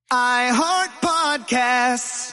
I Heart Podcasts.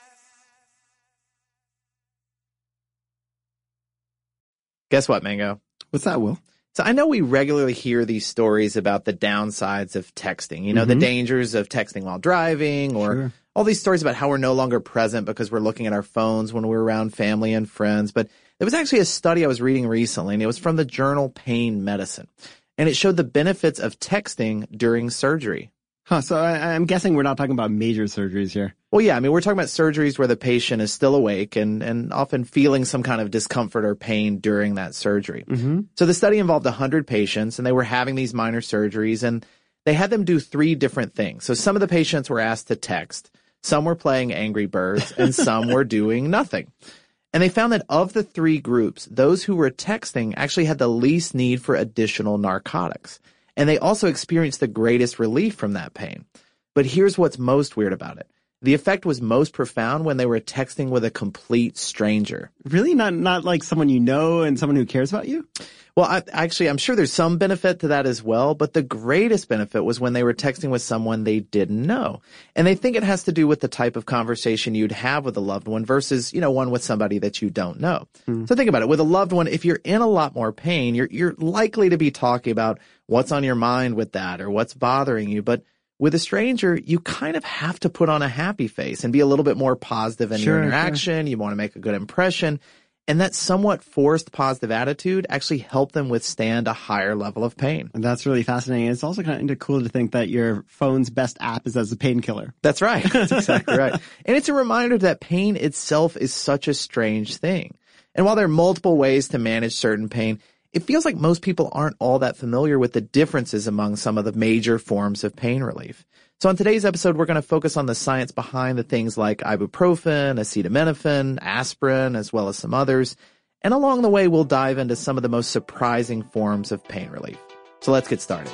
Guess what, Mango? What's that, Will? So I know we regularly hear these stories about the downsides of texting, you know, the dangers of texting while driving, or all these stories about how we're no longer present because we're looking at our phones when we're around family and friends. But there was actually a study I was reading recently, and it was from the journal Pain Medicine, and it showed the benefits of texting during surgery. So I'm guessing we're not talking about major surgeries here. Well, yeah, I mean, we're talking about surgeries where the patient is still awake and often feeling some kind of discomfort or pain during that surgery. So the study involved 100 patients, and they were having these minor surgeries, and they had them do 3 different things. So some of the patients were asked to text, some were playing Angry Birds, and some were doing nothing. And they found that of the 3 groups, those who were texting actually had the least need for additional narcotics. And they also experienced the greatest relief from that pain. But here's what's most weird about it. The effect was most profound when they were texting with a complete stranger. Really? Not like someone you know and someone who cares about you? Well, I'm sure there's some benefit to that as well, but the greatest benefit was when they were texting with someone they didn't know. And they think it has to do with the type of conversation you'd have with a loved one versus, you know, one with somebody that you don't know. So think about it. With a loved one, if you're in a lot more pain, you're likely to be talking about what's on your mind with that or what's bothering you. But with a stranger, you kind of have to put on a happy face and be a little bit more positive in your interaction. You want to make a good impression. And that somewhat forced positive attitude actually helped them withstand a higher level of pain. And that's really fascinating. It's also kind of cool to think that your phone's best app is as a painkiller. That's right. That's exactly right. And it's a reminder that pain itself is such a strange thing. And while there are multiple ways to manage certain pain, it feels like most people aren't all that familiar with the differences among some of the major forms of pain relief. So on today's episode, we're going to focus on the science behind the things like ibuprofen, acetaminophen, aspirin, as well as some others. And along the way, we'll dive into some of the most surprising forms of pain relief. So let's get started.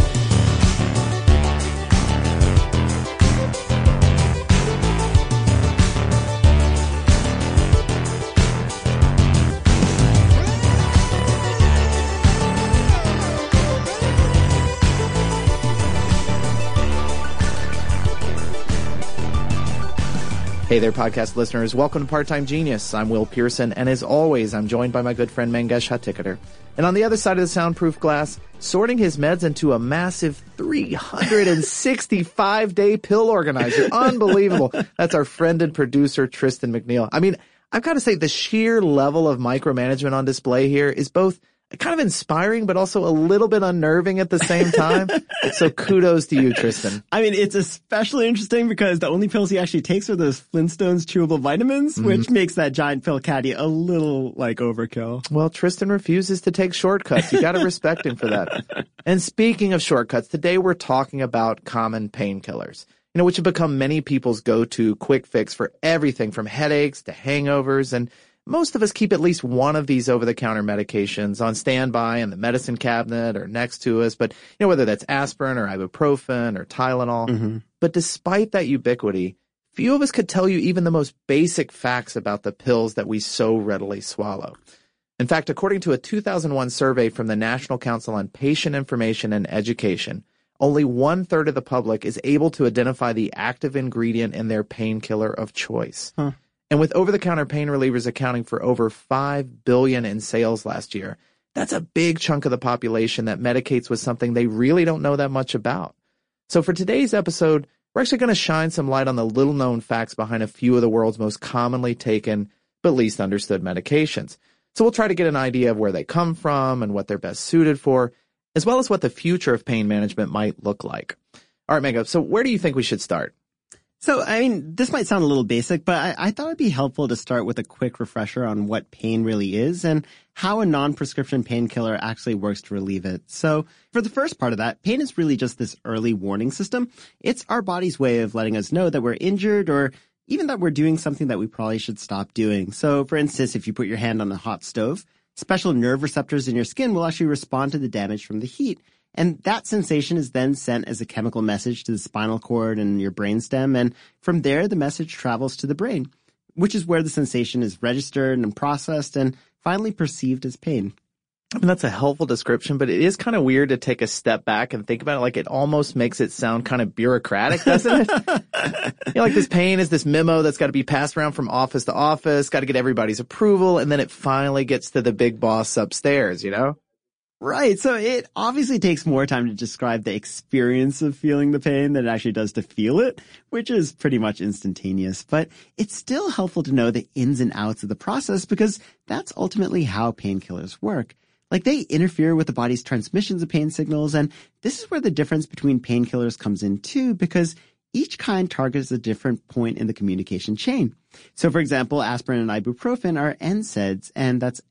Hey there, podcast listeners. Welcome to Part-Time Genius. I'm Will Pearson, and as always, I'm joined by my good friend Mangesh Hattikudur. And on the other side of the soundproof glass, sorting his meds into a massive 365-day pill organizer. Unbelievable. That's our friend and producer, Tristan McNeil. I mean, I've got to say, the sheer level of micromanagement on display here is both kind of inspiring, but also a little bit unnerving at the same time. So kudos to you, Tristan. I mean, it's especially interesting because the only pills he actually takes are those Flintstones chewable vitamins, which makes that giant pill caddy a little like overkill. Well, Tristan refuses to take shortcuts. You got to respect him for that. And speaking of shortcuts, today we're talking about common painkillers, you know, which have become many people's go-to quick fix for everything from headaches to hangovers. And most of us keep at least one of these over-the-counter medications on standby in the medicine cabinet or next to us. But, you know, whether that's aspirin or ibuprofen or Tylenol. But despite that ubiquity, few of us could tell you even the most basic facts about the pills that we so readily swallow. In fact, according to a 2001 survey from the National Council on Patient Information and Education, only 1/3 of the public is able to identify the active ingredient in their painkiller of choice. And with over-the-counter pain relievers accounting for over $5 billion in sales last year, that's a big chunk of the population that medicates with something they really don't know that much about. So for today's episode, we're actually going to shine some light on the little-known facts behind a few of the world's most commonly taken but least understood medications. So we'll try to get an idea of where they come from and what they're best suited for, as well as what the future of pain management might look like. All right, Mango, so where do you think we should start? So, I mean, this might sound a little basic, but I thought it'd be helpful to start with a quick refresher on what pain really is and how a non-prescription painkiller actually works to relieve it. So, for the first part of that, pain is really just this early warning system. It's our body's way of letting us know that we're injured or even that we're doing something that we probably should stop doing. So, for instance, if you put your hand on a hot stove, special nerve receptors in your skin will actually respond to the damage from the heat. And that sensation is then sent as a chemical message to the spinal cord and your brainstem. And from there, the message travels to the brain, which is where the sensation is registered and processed and finally perceived as pain. I mean, that's a helpful description, but it is kind of weird to take a step back and think about it. Like, it almost makes it sound kind of bureaucratic, doesn't it? Like this pain is this memo that's got to be passed around from office to office, got to get everybody's approval, and then it finally gets to the big boss upstairs, you know? Right. So it obviously takes more time to describe the experience of feeling the pain than it actually does to feel it, which is pretty much instantaneous. But it's still helpful to know the ins and outs of the process because that's ultimately how painkillers work. Like, they interfere with the body's transmissions of pain signals, and this is where the difference between painkillers comes in too, because each kind targets a different point in the communication chain. So, for example, aspirin and ibuprofen are NSAIDs, and that's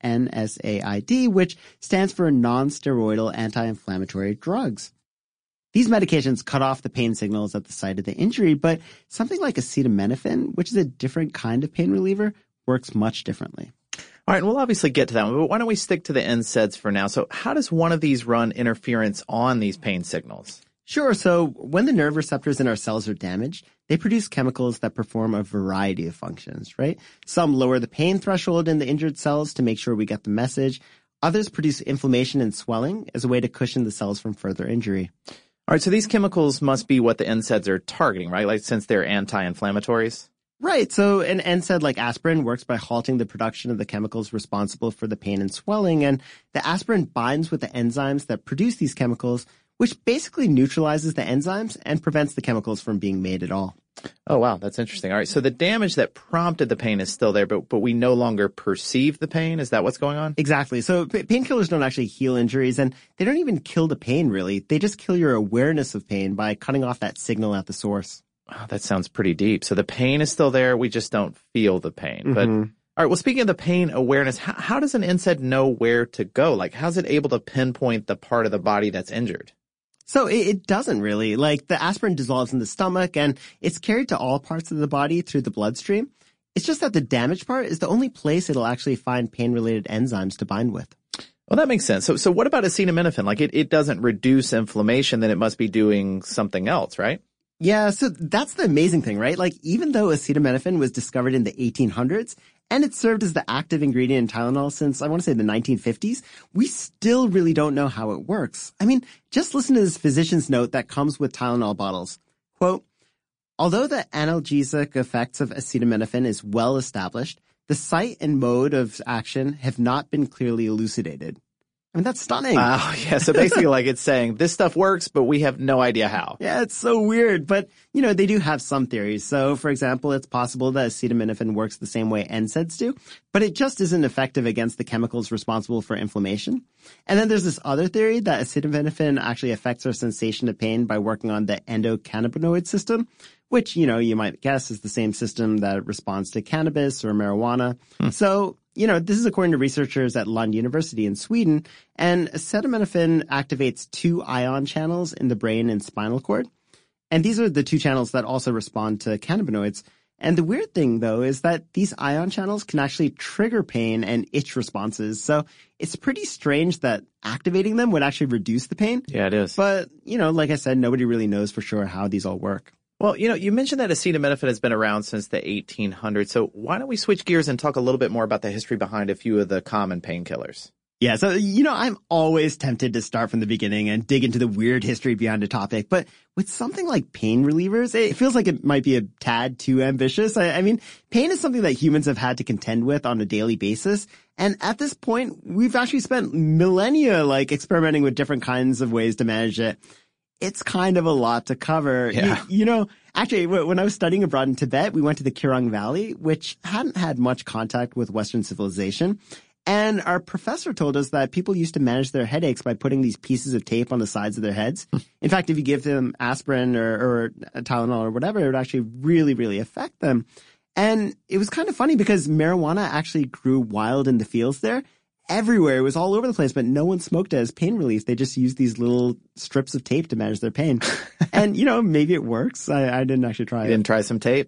NSAID, which stands for non-steroidal anti-inflammatory drugs. These medications cut off the pain signals at the site of the injury, but something like acetaminophen, which is a different kind of pain reliever, works much differently. All right, and we'll obviously get to that one, but why don't we stick to the NSAIDs for now? So how does one of these run interference on these pain signals? Sure. So when the nerve receptors in our cells are damaged, they produce chemicals that perform a variety of functions, right? Some lower the pain threshold in the injured cells to make sure we get the message. Others produce inflammation and swelling as a way to cushion the cells from further injury. All right, so these chemicals must be what the NSAIDs are targeting, right? Like, since they're anti-inflammatories? Right. So an NSAID like aspirin works by halting the production of the chemicals responsible for the pain and swelling, and the aspirin binds with the enzymes that produce these chemicals, which basically neutralizes the enzymes and prevents the chemicals from being made at all. Oh, wow. That's interesting. All right. So the damage that prompted the pain is still there, but we no longer perceive the pain. Is that what's going on? Exactly. So painkillers don't actually heal injuries, and they don't even kill the pain, really. They just kill your awareness of pain by cutting off that signal at the source. Oh, that sounds pretty deep. So the pain is still there. We just don't feel the pain. Mm-hmm. But all right. Well, speaking of the pain awareness, how does an NSAID know where to go? Like, how's it able to pinpoint the part of the body that's injured? So it doesn't really. Like, the aspirin dissolves in the stomach and it's carried to all parts of the body through the bloodstream. It's just that the damaged part is the only place it'll actually find pain-related enzymes to bind with. Well, that makes sense. So what about acetaminophen? Like, it doesn't reduce inflammation, then it must be doing something else, right? Yeah, so that's the amazing thing, right? Like, even though acetaminophen was discovered in the 1800s, and it served as the active ingredient in Tylenol since, I want to say, the 1950s, we still really don't know how it works. I mean, just listen to this physician's note that comes with Tylenol bottles. Quote, although the analgesic effects of acetaminophen is well established, the site and mode of action have not been clearly elucidated. I mean, that's stunning. Oh, yeah. So basically, like, it's saying this stuff works, but we have no idea how. Yeah, it's so weird. But, you know, they do have some theories. So, for example, it's possible that acetaminophen works the same way NSAIDs do, but it just isn't effective against the chemicals responsible for inflammation. And then there's this other theory that acetaminophen actually affects our sensation of pain by working on the endocannabinoid system, which, you know, you might guess is the same system that responds to cannabis or marijuana. So, you know, this is according to researchers at Lund University in Sweden, and acetaminophen activates 2 ion channels in the brain and spinal cord. And these are the 2 channels that also respond to cannabinoids. And the weird thing, though, is that these ion channels can actually trigger pain and itch responses. So it's pretty strange that activating them would actually reduce the pain. Yeah, it is. But, you know, like I said, nobody really knows for sure how these all work. Well, you know, you mentioned that acetaminophen has been around since the 1800s. So why don't we switch gears and talk a little bit more about the history behind a few of the common painkillers? Yeah, so, you know, I'm always tempted to start from the beginning and dig into the weird history behind a topic. But with something like pain relievers, it feels like it might be a tad too ambitious. I mean, pain is something that humans have had to contend with on a daily basis. And at this point, we've actually spent millennia, like, experimenting with different kinds of ways to manage it. It's kind of a lot to cover. Yeah. You know, actually, when I was studying abroad in Tibet, we went to the Kirang Valley, which hadn't had much contact with Western civilization. And our professor told us that people used to manage their headaches by putting these pieces of tape on the sides of their heads. In fact, if you give them aspirin or Tylenol or whatever, it would actually really, really affect them. And it was kind of funny because marijuana actually grew wild in the fields there. Everywhere. It was all over the place, but no one smoked it as pain relief. They just used these little strips of tape to manage their pain. And, you know, maybe it works. I didn't actually try it. You didn't try some tape?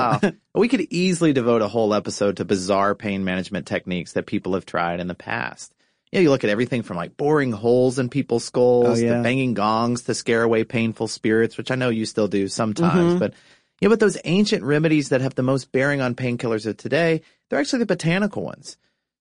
We could easily devote a whole episode to bizarre pain management techniques that people have tried in the past. Yeah, you look at everything from like boring holes in people's skulls to banging gongs to scare away painful spirits, which I know you still do sometimes. But yeah, but those ancient remedies that have the most bearing on painkillers of today, they're actually the botanical ones.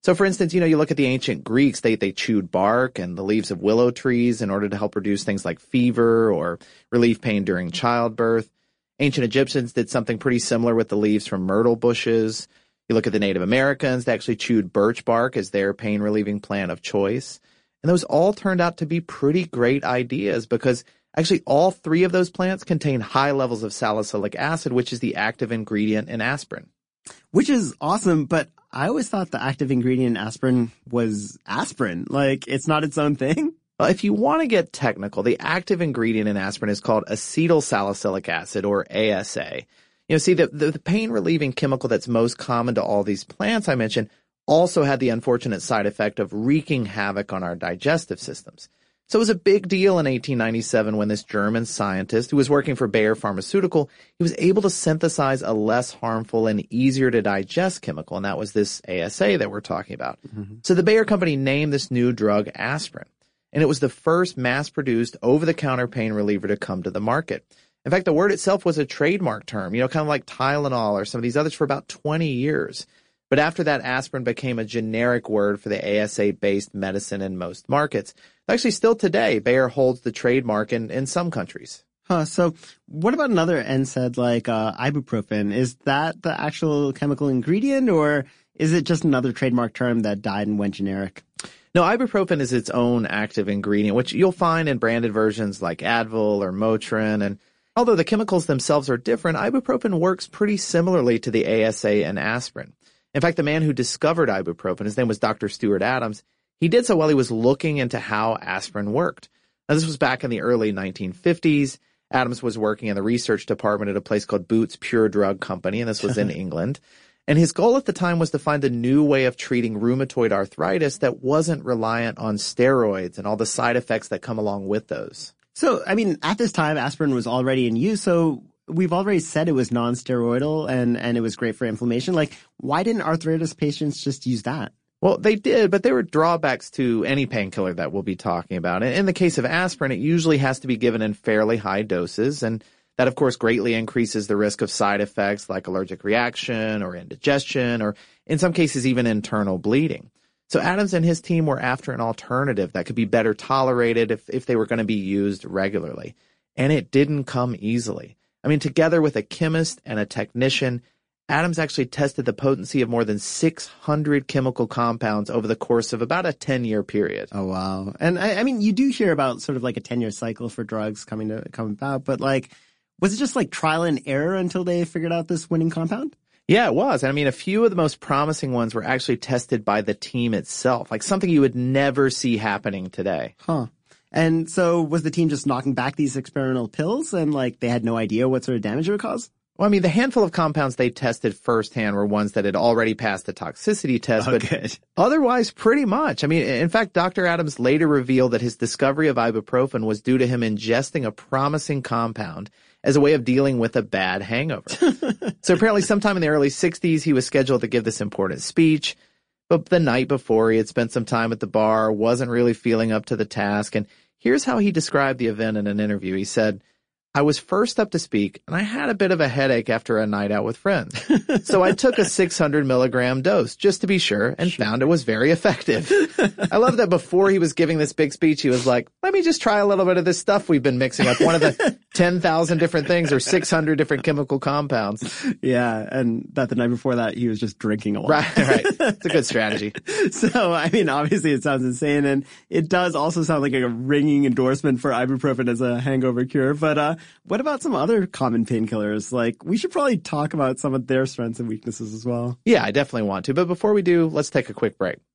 So for instance, you look at the ancient Greeks, they chewed bark and the leaves of willow trees in order to help reduce things like fever or relieve pain during childbirth. Ancient Egyptians did something pretty similar with the leaves from myrtle bushes. You look at the Native Americans, they actually chewed birch bark as their pain-relieving plant of choice. And those all turned out to be pretty great ideas because actually all three of those plants contain high levels of salicylic acid, which is the active ingredient in aspirin. Which is awesome, but I always thought the active ingredient in aspirin was aspirin. Like, it's not its own thing? Well, if you want to get technical, the active ingredient in aspirin is called acetylsalicylic acid, or ASA. See, the pain-relieving chemical that's most common to all these plants I mentioned also had the unfortunate side effect of wreaking havoc on our digestive systems. So it was a big deal in 1897 when this German scientist, who was working for Bayer Pharmaceutical, he was able to synthesize a less harmful and easier to digest chemical, and that was this ASA that we're talking about. Mm-hmm. So the Bayer company named this new drug aspirin, and it was the first mass-produced over-the-counter pain reliever to come to the market. In fact, the word itself was a trademark term, kind of like Tylenol or some of these others for about 20 years. But after that, aspirin became a generic word for the ASA-based medicine in most markets. Actually, still today, Bayer holds the trademark in some countries. So what about another NSAID like ibuprofen? Is that the actual chemical ingredient, or is it just another trademark term that died and went generic? No, ibuprofen is its own active ingredient, which you'll find in branded versions like Advil or Motrin. And although the chemicals themselves are different, ibuprofen works pretty similarly to the ASA and aspirin. In fact, the man who discovered ibuprofen, his name was Dr. Stuart Adams, he did so while he was looking into how aspirin worked. Now, this was back in the early 1950s. Adams was working in the research department at a place called Boots Pure Drug Company, and this was in England. And his goal at the time was to find a new way of treating rheumatoid arthritis that wasn't reliant on steroids and all the side effects that come along with those. So, at this time, aspirin was already in use, so we've already said it was non-steroidal and it was great for inflammation. Like, why didn't arthritis patients just use that? Well, they did, but there were drawbacks to any painkiller that we'll be talking about. In the case of aspirin, it usually has to be given in fairly high doses, and that, of course, greatly increases the risk of side effects like allergic reaction or indigestion, or in some cases, even internal bleeding. So Adams and his team were after an alternative that could be better tolerated if they were going to be used regularly. And it didn't come easily. Together with a chemist and a technician, Adams actually tested the potency of more than 600 chemical compounds over the course of about a 10-year period. Oh, wow. And you do hear about sort of like a 10-year cycle for drugs coming about, but was it just like trial and error until they figured out this winning compound? Yeah, it was. A few of the most promising ones were actually tested by the team itself, like something you would never see happening today. Huh. And so was the team just knocking back these experimental pills and they had no idea what sort of damage it would cause? Well, the handful of compounds they tested firsthand were ones that had already passed the toxicity test, but good. Otherwise, pretty much. In fact, Dr. Adams later revealed that his discovery of ibuprofen was due to him ingesting a promising compound as a way of dealing with a bad hangover. So apparently sometime in the early 60s, he was scheduled to give this important speech, but the night before he had spent some time at the bar, wasn't really feeling up to the task, and here's how he described the event in an interview. He said, "I was first up to speak, and I had a bit of a headache after a night out with friends. So I took a 600 milligram dose just to be sure and found it was very effective." I love that before he was giving this big speech, he was like, let me just try a little bit of this stuff we've been mixing up. One of the 10,000 different things or 600 different chemical compounds. Yeah, and that the night before that, he was just drinking a lot. Right. It's a good strategy. So, obviously it sounds insane, and it does also sound like a ringing endorsement for ibuprofen as a hangover cure, but what about some other common painkillers? We should probably talk about some of their strengths and weaknesses as well. Yeah, I definitely want to. But before we do, let's take a quick break.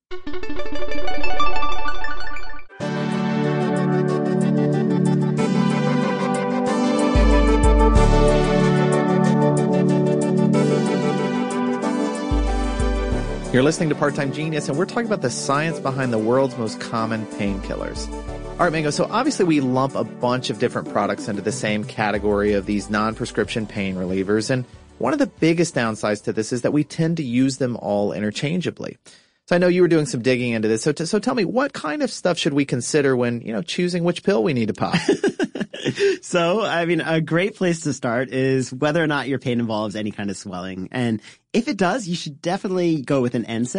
You're listening to Part-Time Genius, and we're talking about the science behind the world's most common painkillers. All right, Mango, so obviously we lump a bunch of different products into the same category of these non-prescription pain relievers, and one of the biggest downsides to this is that we tend to use them all interchangeably. So I know you were doing some digging into this, so tell me, what kind of stuff should we consider when, choosing which pill we need to pop? So, a great place to start is whether or not your pain involves any kind of swelling. And if it does, you should definitely go with an NSAID.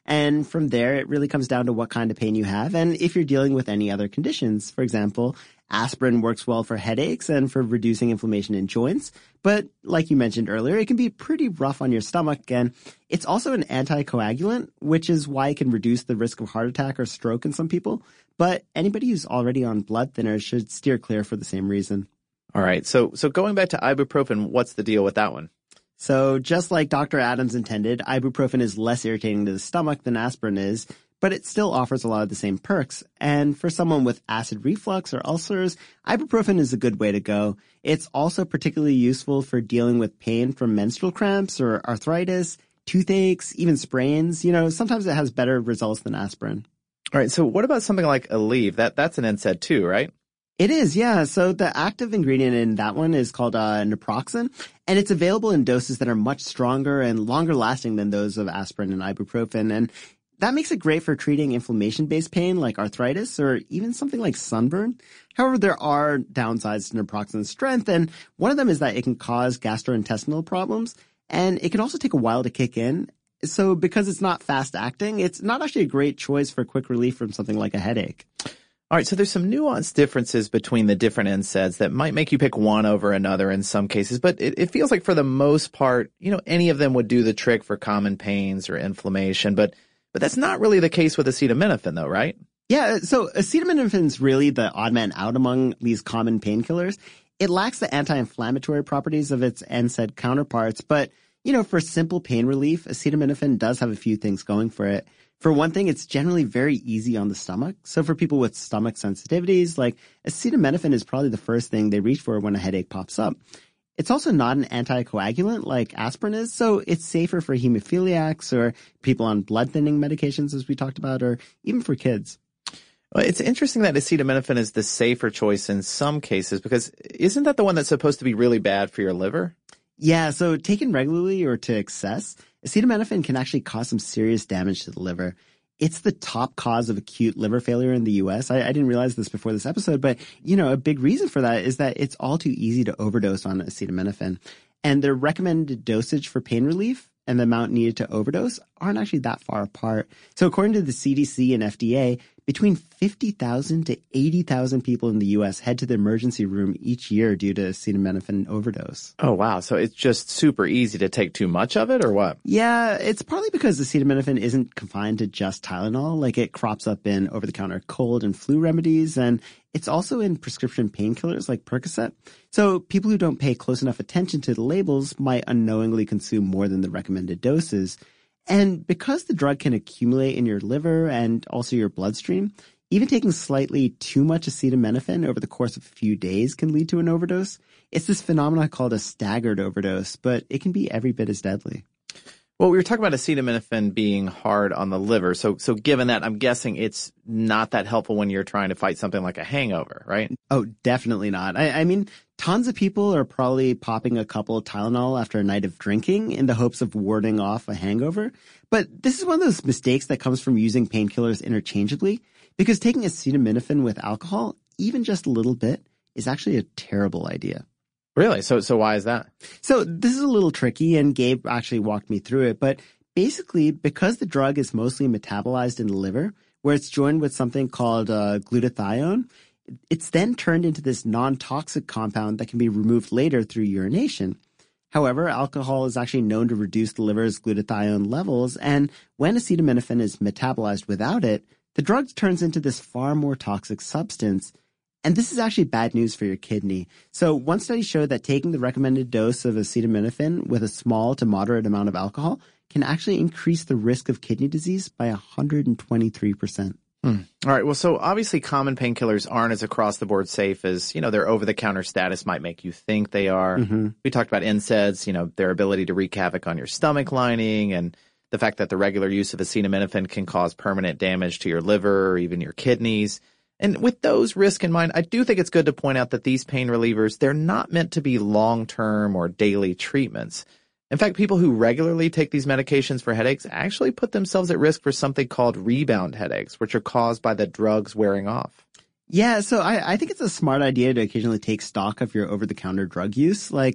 And from there, it really comes down to what kind of pain you have and if you're dealing with any other conditions. For example, aspirin works well for headaches and for reducing inflammation in joints. But like you mentioned earlier, it can be pretty rough on your stomach. And it's also an anticoagulant, which is why it can reduce the risk of heart attack or stroke in some people. But anybody who's already on blood thinners should steer clear for the same reason. All right. So going back to ibuprofen, what's the deal with that one? So just like Dr. Adams intended, ibuprofen is less irritating to the stomach than aspirin is, but it still offers a lot of the same perks. And for someone with acid reflux or ulcers, ibuprofen is a good way to go. It's also particularly useful for dealing with pain from menstrual cramps or arthritis, toothaches, even sprains. Sometimes it has better results than aspirin. All right. So what about something like Aleve? That's an NSAID too, right? It is, yeah. So the active ingredient in that one is called naproxen, and it's available in doses that are much stronger and longer lasting than those of aspirin and ibuprofen. And that makes it great for treating inflammation-based pain like arthritis or even something like sunburn. However, there are downsides to naproxen's strength, and one of them is that it can cause gastrointestinal problems, and it can also take a while to kick in. So because it's not fast-acting, it's not actually a great choice for quick relief from something like a headache. All right, so there's some nuanced differences between the different NSAIDs that might make you pick one over another in some cases, but it feels like for the most part, any of them would do the trick for common pains or inflammation, but that's not really the case with acetaminophen though, right? Yeah, so acetaminophen is really the odd man out among these common painkillers. It lacks the anti-inflammatory properties of its NSAID counterparts, but, for simple pain relief, acetaminophen does have a few things going for it. For one thing, it's generally very easy on the stomach. So for people with stomach sensitivities, like acetaminophen is probably the first thing they reach for when a headache pops up. It's also not an anticoagulant like aspirin is, so it's safer for hemophiliacs or people on blood thinning medications, as we talked about, or even for kids. Well, it's interesting that acetaminophen is the safer choice in some cases, because isn't that the one that's supposed to be really bad for your liver? Yeah, so taken regularly or to excess, acetaminophen can actually cause some serious damage to the liver. It's the top cause of acute liver failure in the U.S. I didn't realize this before this episode, but, a big reason for that is that it's all too easy to overdose on acetaminophen. And the recommended dosage for pain relief and the amount needed to overdose aren't actually that far apart. So according to the CDC and FDA, between 50,000 to 80,000 people in the U.S. head to the emergency room each year due to acetaminophen overdose. Oh, wow. So it's just super easy to take too much of it, or what? Yeah, it's partly because acetaminophen isn't confined to just Tylenol. Like, it crops up in over-the-counter cold and flu remedies, and it's also in prescription painkillers like Percocet. So people who don't pay close enough attention to the labels might unknowingly consume more than the recommended doses. And because the drug can accumulate in your liver and also your bloodstream, even taking slightly too much acetaminophen over the course of a few days can lead to an overdose. It's this phenomenon called a staggered overdose, but it can be every bit as deadly. Well, we were talking about acetaminophen being hard on the liver. So given that, I'm guessing it's not that helpful when you're trying to fight something like a hangover, right? Oh, definitely not. I mean, tons of people are probably popping a couple of Tylenol after a night of drinking in the hopes of warding off a hangover. But this is one of those mistakes that comes from using painkillers interchangeably, because taking acetaminophen with alcohol, even just a little bit, is actually a terrible idea. Really? So why is that? So this is a little tricky, and Gabe actually walked me through it. But basically, because the drug is mostly metabolized in the liver, where it's joined with something called glutathione, it's then turned into this non-toxic compound that can be removed later through urination. However, alcohol is actually known to reduce the liver's glutathione levels, and when acetaminophen is metabolized without it, the drug turns into this far more toxic substance. And this is actually bad news for your kidney. So one study showed that taking the recommended dose of acetaminophen with a small to moderate amount of alcohol can actually increase the risk of kidney disease by 123%. All right. Well, so obviously common painkillers aren't as across-the-board safe as, their over-the-counter status might make you think they are. Mm-hmm. We talked about NSAIDs, their ability to wreak havoc on your stomach lining, and the fact that the regular use of acetaminophen can cause permanent damage to your liver or even your kidneys. And with those risks in mind, I do think it's good to point out that these pain relievers, they're not meant to be long-term or daily treatments. In fact, people who regularly take these medications for headaches actually put themselves at risk for something called rebound headaches, which are caused by the drugs wearing off. Yeah, so I think it's a smart idea to occasionally take stock of your over-the-counter drug use. Like,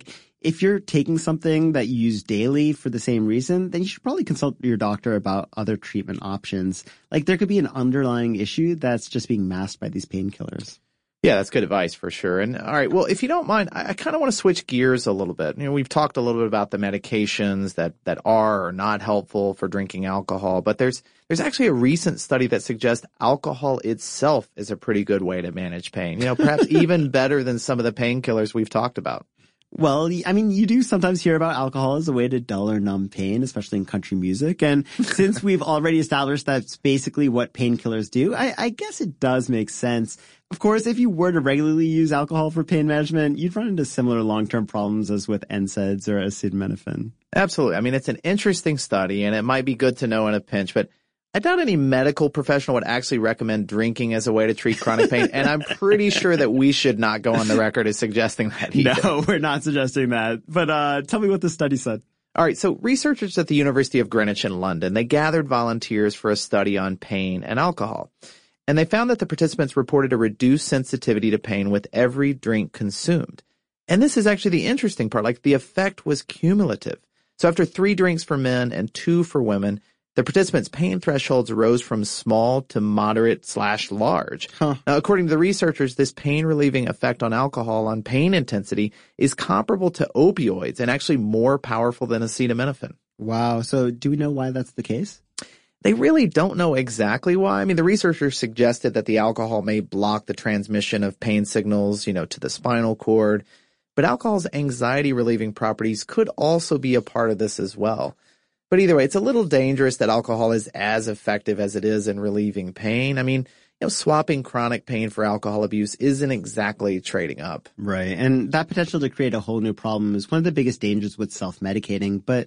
if you're taking something that you use daily for the same reason, then you should probably consult your doctor about other treatment options. Like there could be an underlying issue that's just being masked by these painkillers. Yeah, that's good advice for sure. And all right, well, if you don't mind, I kind of want to switch gears a little bit. We've talked a little bit about the medications that are or not helpful for drinking alcohol, but there's actually a recent study that suggests alcohol itself is a pretty good way to manage pain. Perhaps even better than some of the painkillers we've talked about. Well, I mean, you do sometimes hear about alcohol as a way to dull or numb pain, especially in country music. And since we've already established that's basically what painkillers do, I guess it does make sense. Of course, if you were to regularly use alcohol for pain management, you'd run into similar long-term problems as with NSAIDs or acetaminophen. Absolutely. I mean, it's an interesting study, and it might be good to know in a pinch, but I doubt any medical professional would actually recommend drinking as a way to treat chronic pain, and I'm pretty sure that we should not go on the record as suggesting that either. No, we're not suggesting that. But tell me what the study said. All right, so researchers at the University of Greenwich in London, they gathered volunteers for a study on pain and alcohol. And they found that the participants reported a reduced sensitivity to pain with every drink consumed. And this is actually the interesting part, like the effect was cumulative. So after 3 drinks for men and 2 for women, the participants' pain thresholds rose from small to moderate/large. Now, according to the researchers, this pain-relieving effect on alcohol on pain intensity is comparable to opioids and actually more powerful than acetaminophen. Wow. So do we know why that's the case? They really don't know exactly why. I mean, the researchers suggested that the alcohol may block the transmission of pain signals, to the spinal cord. But alcohol's anxiety-relieving properties could also be a part of this as well. But either way, it's a little dangerous that alcohol is as effective as it is in relieving pain. I mean, swapping chronic pain for alcohol abuse isn't exactly trading up. Right. And that potential to create a whole new problem is one of the biggest dangers with self-medicating. But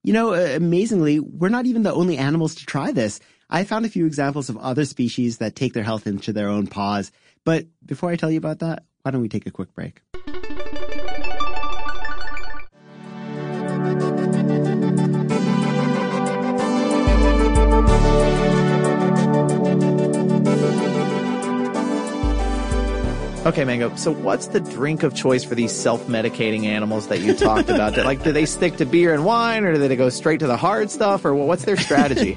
amazingly, we're not even the only animals to try this. I found a few examples of other species that take their health into their own paws. But before I tell you about that, why don't we take a quick break? Okay, Mango, so what's the drink of choice for these self-medicating animals that you talked about? Do they stick to beer and wine, or do they go straight to the hard stuff, or what's their strategy?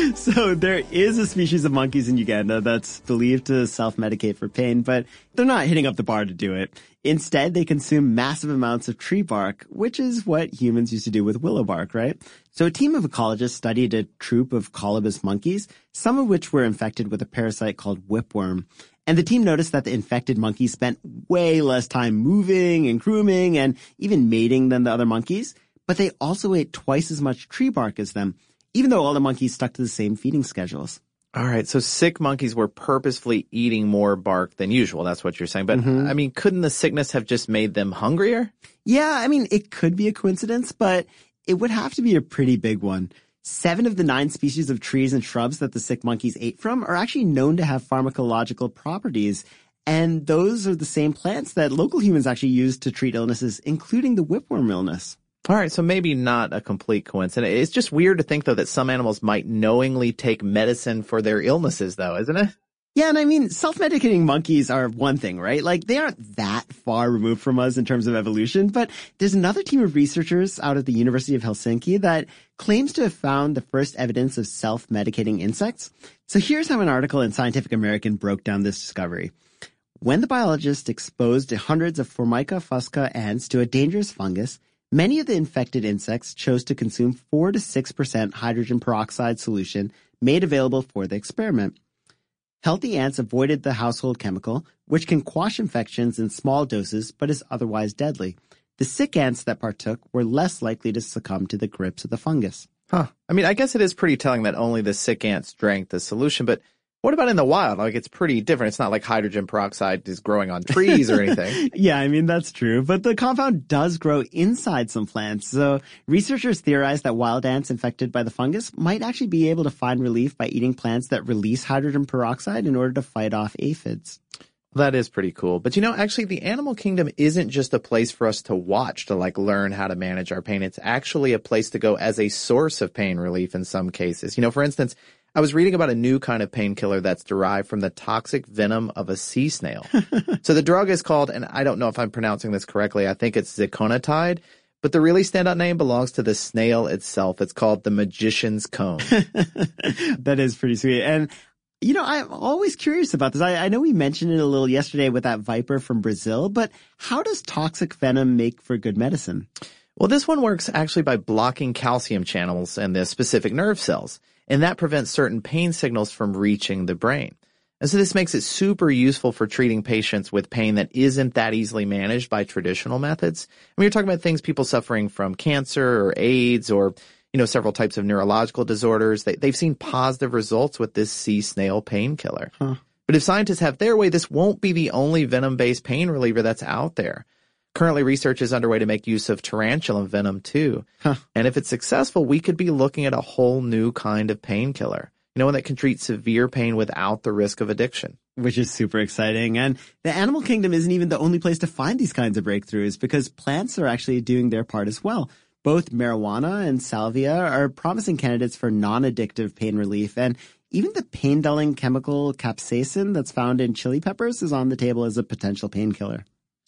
So there is a species of monkeys in Uganda that's believed to self-medicate for pain, but they're not hitting up the bar to do it. Instead, they consume massive amounts of tree bark, which is what humans used to do with willow bark, right? So a team of ecologists studied a troop of colobus monkeys, some of which were infected with a parasite called whipworm. And the team noticed that the infected monkeys spent way less time moving and grooming and even mating than the other monkeys, but they also ate twice as much tree bark as them, even though all the monkeys stuck to the same feeding schedules. All right, so sick monkeys were purposefully eating more bark than usual. That's what you're saying. But, I mean, couldn't the sickness have just made them hungrier? Yeah, I mean, it could be a coincidence, but it would have to be a pretty big one. 7 of the 9 species of trees and shrubs that the sick monkeys ate from are actually known to have pharmacological properties. And those are the same plants that local humans actually use to treat illnesses, including the whipworm illness. All right, so maybe not a complete coincidence. It's just weird to think, though, that some animals might knowingly take medicine for their illnesses, though, isn't it? Yeah, and I mean, self-medicating monkeys are one thing, right? Like, they aren't that far removed from us in terms of evolution, but there's another team of researchers out of the University of Helsinki that claims to have found the first evidence of self-medicating insects. So here's how an article in Scientific American broke down this discovery. When the biologists exposed hundreds of Formica fusca ants to a dangerous fungus, many of the infected insects chose to consume 4 to 6% hydrogen peroxide solution made available for the experiment. Healthy ants avoided the household chemical, which can quash infections in small doses but is otherwise deadly. The sick ants that partook were less likely to succumb to the grips of the fungus. Huh. I mean, I guess it is pretty telling that only the sick ants drank the solution, but what about in the wild? Like, it's pretty different. It's not like hydrogen peroxide is growing on trees or anything. Yeah, I mean, that's true. But the compound does grow inside some plants. So researchers theorize that wild ants infected by the fungus might actually be able to find relief by eating plants that release hydrogen peroxide in order to fight off aphids. That is pretty cool. But actually the animal kingdom isn't just a place for us to watch to learn how to manage our pain. It's actually a place to go as a source of pain relief in some cases. For instance, I was reading about a new kind of painkiller that's derived from the toxic venom of a sea snail. So the drug is called, and I don't know if I'm pronouncing this correctly, I think it's ziconotide, But the really standout name belongs to the snail itself. It's called the magician's cone. That is pretty sweet. And, I'm always curious about this. I know we mentioned it a little yesterday with that viper from Brazil, but how does toxic venom make for good medicine? Well, this one works actually by blocking calcium channels in the specific nerve cells, and that prevents certain pain signals from reaching the brain. And so this makes it super useful for treating patients with pain that isn't that easily managed by traditional methods. I mean, you're talking about things people suffering from cancer or AIDS or, several types of neurological disorders. They've seen positive results with this sea snail painkiller. But if scientists have their way, this won't be the only venom-based pain reliever that's out there. Currently, research is underway to make use of tarantula venom, too. And if it's successful, we could be looking at a whole new kind of painkiller. One that can treat severe pain without the risk of addiction. Which is super exciting. And the animal kingdom isn't even the only place to find these kinds of breakthroughs, because plants are actually doing their part as well. Both marijuana and salvia are promising candidates for non-addictive pain relief. And even the pain-dulling chemical capsaicin that's found in chili peppers is on the table as a potential painkiller.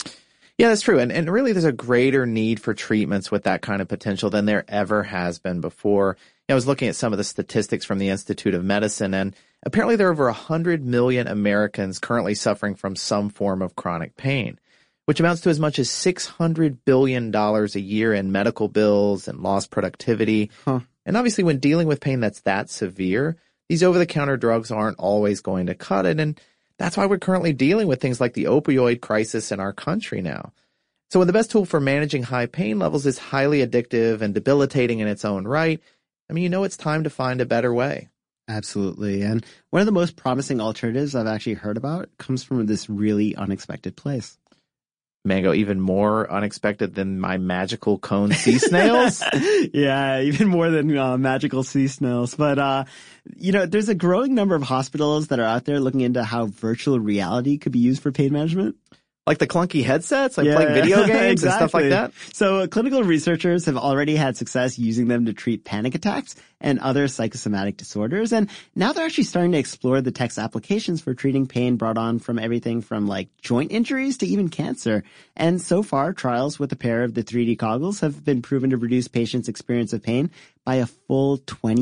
Yeah, that's true. And really, there's a greater need for treatments with that kind of potential than there ever has been before. I was looking at some of the statistics from the Institute of Medicine, and apparently there are over 100 million Americans currently suffering from some form of chronic pain, which amounts to as much as $600 billion a year in medical bills and lost productivity. And obviously, when dealing with pain that's that severe, these over-the-counter drugs aren't always going to cut it, and that's why we're currently dealing with things like the opioid crisis in our country now. So when the best tool for managing high pain levels is highly addictive and debilitating in its own right, it's time to find a better way. Absolutely. And one of the most promising alternatives I've actually heard about comes from this really unexpected place. Mango, even more unexpected than my magical cone sea snails? Yeah, even more than magical sea snails. But, there's a growing number of hospitals that are out there looking into how virtual reality could be used for pain management. Like the clunky headsets, like playing video games exactly. And stuff like that? So clinical researchers have already had success using them to treat panic attacks and other psychosomatic disorders. And now they're actually starting to explore the tech's applications for treating pain brought on from everything from like joint injuries to even cancer. And so far, trials with a pair of the 3D goggles have been proven to reduce patients' experience of pain by a full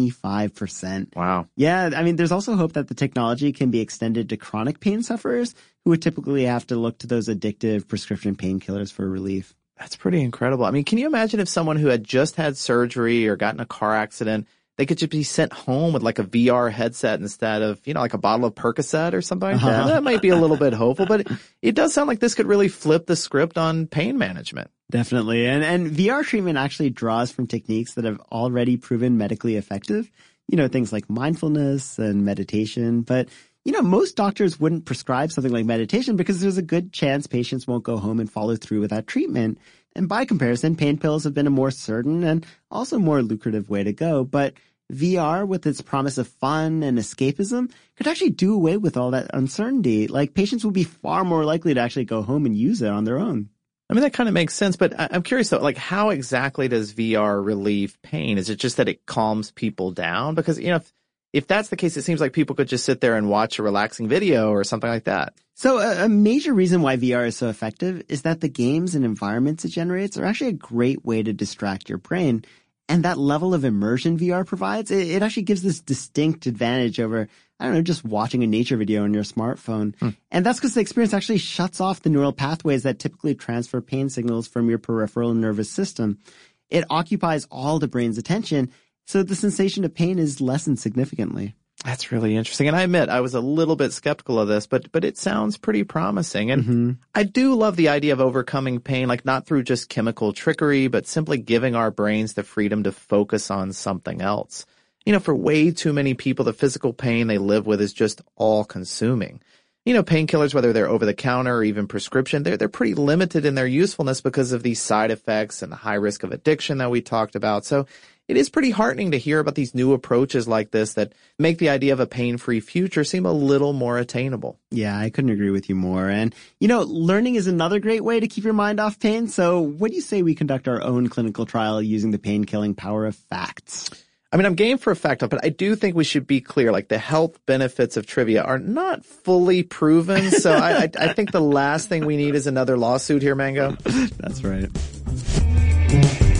25%. Wow. Yeah, there's also hope that the technology can be extended to chronic pain sufferers who would typically have to look to those addictive prescription painkillers for relief. That's pretty incredible. Can you imagine if someone who had just had surgery or gotten a car accident, they could just be sent home with like a VR headset instead of, like a bottle of Percocet or something like that? That might be a little bit hopeful, but it does sound like this could really flip the script on pain management. Definitely. And VR treatment actually draws from techniques that have already proven medically effective. Things like mindfulness and meditation. But, most doctors wouldn't prescribe something like meditation because there's a good chance patients won't go home and follow through with that treatment. And by comparison, pain pills have been a more certain and also more lucrative way to go. But VR, with its promise of fun and escapism, could actually do away with all that uncertainty. Like, patients would be far more likely to actually go home and use it on their own. That kind of makes sense, but I'm curious though, like how exactly does VR relieve pain? Is it just that it calms people down? Because, if that's the case, it seems like people could just sit there and watch a relaxing video or something like that. So a major reason why VR is so effective is that the games and environments it generates are actually a great way to distract your brain. And that level of immersion VR provides, it actually gives this distinct advantage over, just watching a nature video on your smartphone. And that's because the experience actually shuts off the neural pathways that typically transfer pain signals from your peripheral nervous system. It occupies all the brain's attention, so the sensation of pain is lessened significantly. That's really interesting. And I admit I was a little bit skeptical of this, but it sounds pretty promising. And I do love the idea of overcoming pain, like not through just chemical trickery, but simply giving our brains the freedom to focus on something else. For way too many people, the physical pain they live with is just all-consuming. Painkillers, whether they're over-the-counter or even prescription, they're pretty limited in their usefulness because of these side effects and the high risk of addiction that we talked about. So it is pretty heartening to hear about these new approaches like this that make the idea of a pain-free future seem a little more attainable. Yeah, I couldn't agree with you more. And, learning is another great way to keep your mind off pain. So what do you say we conduct our own clinical trial using the pain-killing power of facts? I'm game for a fact, but I do think we should be clear, like the health benefits of trivia are not fully proven. So I think the last thing we need is another lawsuit here, Mango. That's right.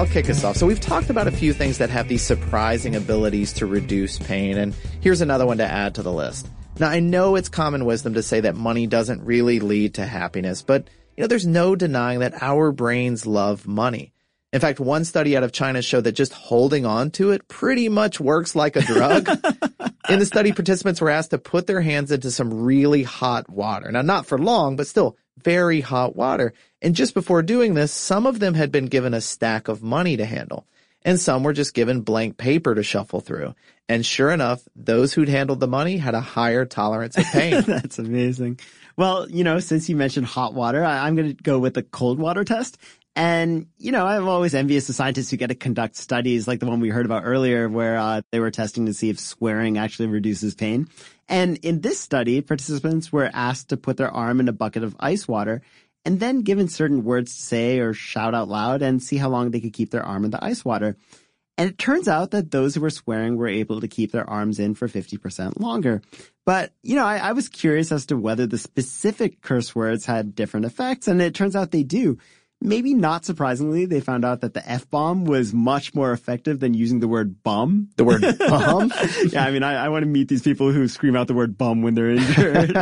I'll kick us off. So we've talked about a few things that have these surprising abilities to reduce pain, and here's another one to add to the list. Now, I know it's common wisdom to say that money doesn't really lead to happiness, but there's no denying that our brains love money. In fact, one study out of China showed that just holding on to it pretty much works like a drug. In the study, participants were asked to put their hands into some really hot water. Now, not for long, but still very hot water. And just before doing this, some of them had been given a stack of money to handle, and some were just given blank paper to shuffle through. And sure enough, those who'd handled the money had a higher tolerance of pain. That's amazing. Well, since you mentioned hot water, I'm going to go with the cold water test. And, I'm always envious of scientists who get to conduct studies like the one we heard about earlier where they were testing to see if swearing actually reduces pain. And in this study, participants were asked to put their arm in a bucket of ice water and then given certain words to say or shout out loud and see how long they could keep their arm in the ice water. And it turns out that those who were swearing were able to keep their arms in for 50% longer. But, I was curious as to whether the specific curse words had different effects, and it turns out they do. Maybe not surprisingly, they found out that the F-bomb was much more effective than using the word bum. The word bum? Yeah, I want to meet these people who scream out the word bum when they're injured.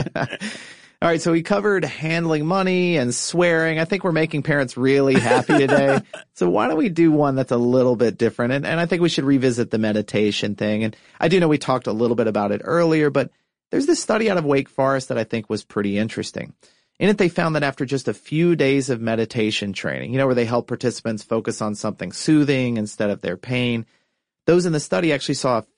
All right, so we covered handling money and swearing. I think we're making parents really happy today. So why don't we do one that's a little bit different? And I think we should revisit the meditation thing. And I do know we talked a little bit about it earlier, but there's this study out of Wake Forest that I think was pretty interesting. In it, they found that after just a few days of meditation training, where they help participants focus on something soothing instead of their pain, those in the study actually saw a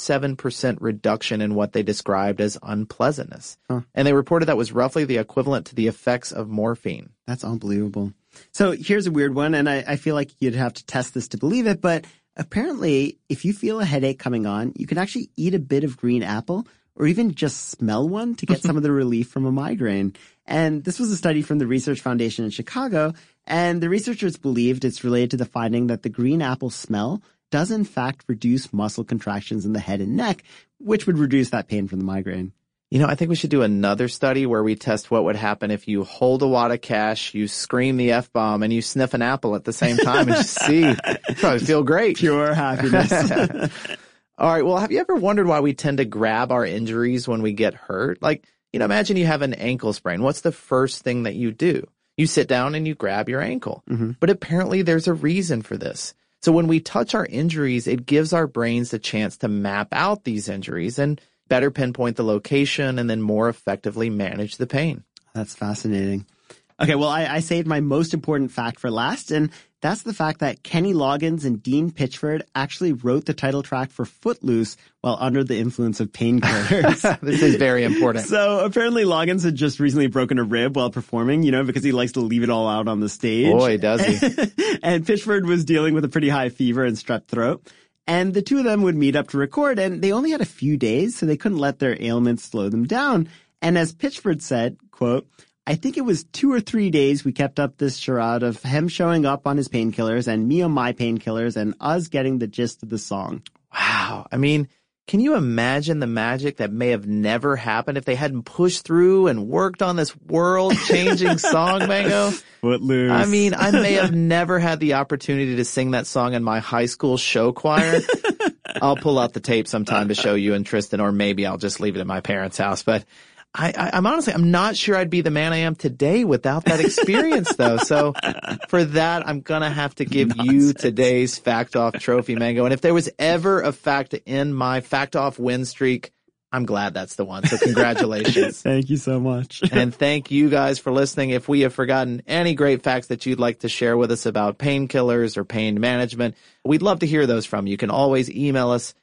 57% reduction in what they described as unpleasantness. Huh. And they reported that was roughly the equivalent to the effects of morphine. That's unbelievable. So here's a weird one, and I feel like you'd have to test this to believe it, but apparently if you feel a headache coming on, you can actually eat a bit of green apple or even just smell one to get some of the relief from a migraine. And this was a study from the Research Foundation in Chicago, and the researchers believed it's related to the finding that the green apple smell does in fact reduce muscle contractions in the head and neck, which would reduce that pain from the migraine. I think we should do another study where we test what would happen if you hold a wad of cash, you scream the F-bomb, and you sniff an apple at the same time and just see. You'd probably feel great. Pure happiness. All right, well, have you ever wondered why we tend to grab our injuries when we get hurt? Like, imagine you have an ankle sprain. What's the first thing that you do? You sit down and you grab your ankle. Mm-hmm. But apparently there's a reason for this. So when we touch our injuries, it gives our brains a chance to map out these injuries and better pinpoint the location and then more effectively manage the pain. That's fascinating. Okay, well, I saved my most important fact for last, and that's the fact that Kenny Loggins and Dean Pitchford actually wrote the title track for Footloose while under the influence of painkillers. This is very important. So apparently Loggins had just recently broken a rib while performing, because he likes to leave it all out on the stage. Boy, does he. And Pitchford was dealing with a pretty high fever and strep throat. And the two of them would meet up to record, and they only had a few days, so they couldn't let their ailments slow them down. And as Pitchford said, quote, I think it was 2 or 3 days we kept up this charade of him showing up on his painkillers and me on my painkillers and us getting the gist of the song. Wow. Can you imagine the magic that may have never happened if they hadn't pushed through and worked on this world-changing song, Mango? Footloose. I may have never had the opportunity to sing that song in my high school show choir. I'll pull out the tape sometime to show you and Tristan, or maybe I'll just leave it at my parents' house. But I'm honestly, I'm not sure I'd be the man I am today without that experience, though. So for that, I'm going to have to give you today's Fact Off trophy, Mango. And if there was ever a fact to end my Fact Off win streak, I'm glad that's the one. So congratulations. Thank you so much. And thank you guys for listening. If we have forgotten any great facts that you'd like to share with us about painkillers or pain management, we'd love to hear those from you. You can always email us,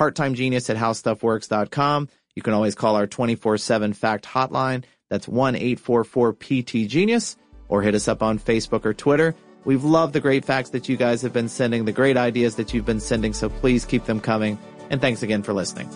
parttimegenius@howstuffworks.com. You can always call our 24/7 fact hotline. That's 1-844-PT-GENIUS, or hit us up on Facebook or Twitter. We've loved the great facts that you guys have been sending, the great ideas that you've been sending, so please keep them coming. And thanks again for listening.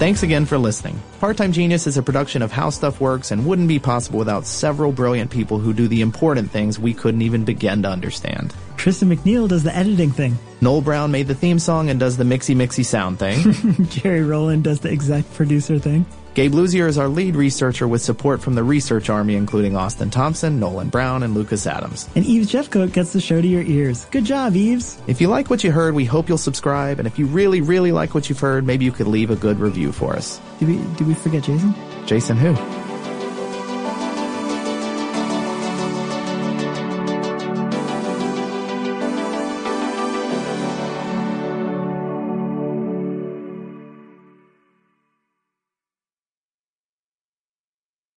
Thanks again for listening. Part-Time Genius is a production of How Stuff Works and wouldn't be possible without several brilliant people who do the important things we couldn't even begin to understand. Tristan McNeil does the editing thing. Noel Brown made the theme song and does the mixy sound thing. Jerry Rowland does the exec producer thing. Gabe Luzier is our lead researcher with support from the research army, including Austin Thompson, Nolan Brown, and Lucas Adams. And Eves Jeffcoat gets the show to your ears. Good job, Eves. If you like what you heard, we hope you'll subscribe. And if you really, really like what you've heard, maybe you could leave a good review for us. Did we forget Jason? Jason who?